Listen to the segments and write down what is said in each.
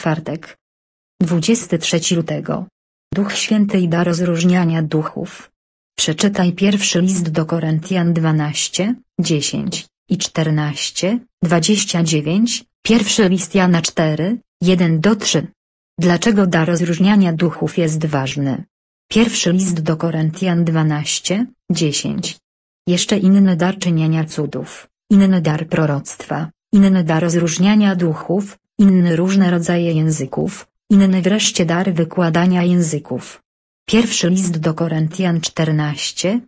czwartek. 23 lutego. Duch Święty i dar rozróżniania duchów. Przeczytaj pierwszy list do Koryntian 12, 10 i 14, 29, pierwszy list Jana 4, 1-3. Dlaczego dar rozróżniania duchów jest ważny? Pierwszy list do Koryntian 12, 10. Jeszcze inny dar czynienia cudów, inny dar proroctwa, inny dar rozróżniania duchów, inny różne rodzaje języków, inny wreszcie dar wykładania języków. Pierwszy list do Koryntian 14,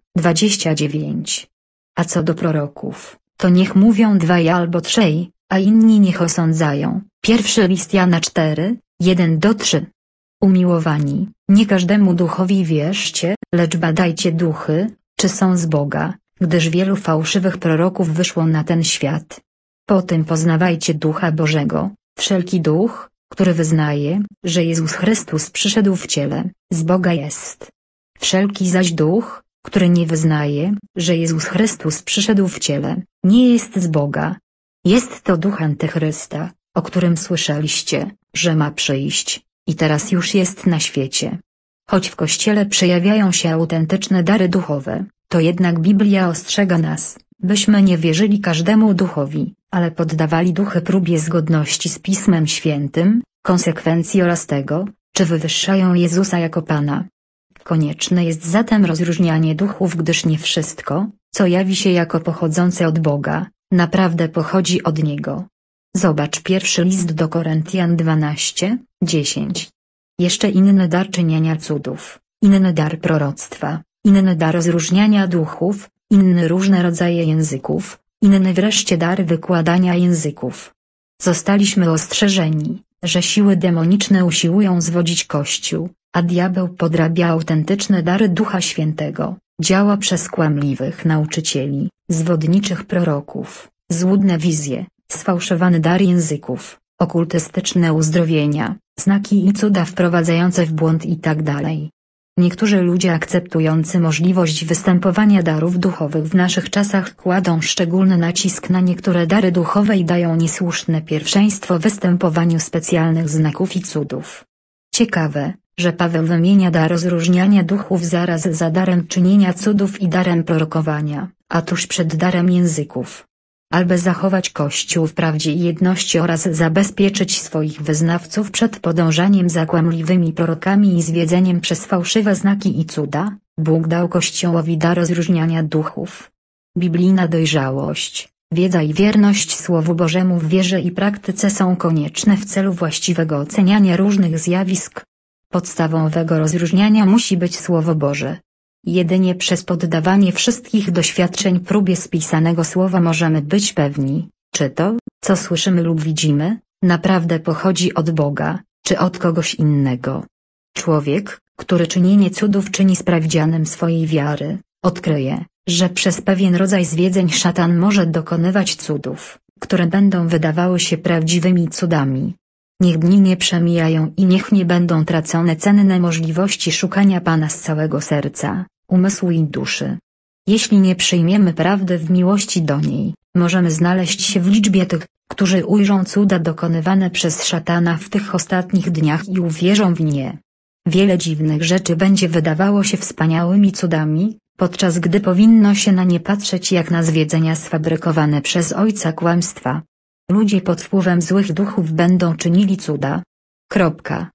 29. A co do proroków, to niech mówią dwaj albo trzej, a inni niech osądzają. Pierwszy list Jana 4, 1-3. Umiłowani, nie każdemu duchowi wierzcie, lecz badajcie duchy, czy są z Boga, gdyż wielu fałszywych proroków wyszło na ten świat. Po tym poznawajcie Ducha Bożego, wszelki duch, który wyznaje, że Jezus Chrystus przyszedł w ciele, z Boga jest. Wszelki zaś duch, który nie wyznaje, że Jezus Chrystus przyszedł w ciele, nie jest z Boga. Jest to duch Antychrysta, o którym słyszeliście, że ma przyjść, i teraz już jest na świecie. Choć w Kościele przejawiają się autentyczne dary duchowe, to jednak Biblia ostrzega nas, byśmy nie wierzyli każdemu duchowi, ale poddawali duchy próbie zgodności z Pismem Świętym, konsekwencji oraz tego, czy wywyższają Jezusa jako Pana. Konieczne jest zatem rozróżnianie duchów, gdyż nie wszystko, co jawi się jako pochodzące od Boga, naprawdę pochodzi od Niego. Zobacz pierwszy list do Koryntian 12, 10. Jeszcze inny dar czynienia cudów, inny dar proroctwa, inny dar rozróżniania duchów, inny różne rodzaje języków, inny wreszcie dar wykładania języków. Zostaliśmy ostrzeżeni, że siły demoniczne usiłują zwodzić Kościół, a diabeł podrabia autentyczne dary Ducha Świętego, działa przez kłamliwych nauczycieli, zwodniczych proroków, złudne wizje, sfałszowany dar języków, okultystyczne uzdrowienia, znaki i cuda wprowadzające w błąd itd. Niektórzy ludzie akceptujący możliwość występowania darów duchowych w naszych czasach kładą szczególny nacisk na niektóre dary duchowe i dają niesłuszne pierwszeństwo występowaniu specjalnych znaków i cudów. Ciekawe, że Paweł wymienia dar rozróżniania duchów zaraz za darem czynienia cudów i darem prorokowania, a tuż przed darem języków. Aby zachować Kościół w prawdzie i jedności oraz zabezpieczyć swoich wyznawców przed podążaniem za kłamliwymi prorokami i zwiedzeniem przez fałszywe znaki i cuda, Bóg dał Kościołowi dar rozróżniania duchów. Biblijna dojrzałość, wiedza i wierność Słowu Bożemu w wierze i praktyce są konieczne w celu właściwego oceniania różnych zjawisk. Podstawą owego rozróżniania musi być Słowo Boże. Jedynie przez poddawanie wszystkich doświadczeń próbie spisanego słowa możemy być pewni, czy to, co słyszymy lub widzimy, naprawdę pochodzi od Boga, czy od kogoś innego. Człowiek, który czynienie cudów czyni sprawdzianem swojej wiary, odkryje, że przez pewien rodzaj zwiedzeń szatan może dokonywać cudów, które będą wydawały się prawdziwymi cudami. Niech dni nie przemijają i niech nie będą tracone cenne możliwości szukania Pana z całego serca, umysłu i duszy. Jeśli nie przyjmiemy prawdy w miłości do niej, możemy znaleźć się w liczbie tych, którzy ujrzą cuda dokonywane przez szatana w tych ostatnich dniach i uwierzą w nie. Wiele dziwnych rzeczy będzie wydawało się wspaniałymi cudami, podczas gdy powinno się na nie patrzeć jak na zwiedzenia sfabrykowane przez ojca kłamstwa. Ludzie pod wpływem złych duchów będą czynili cuda.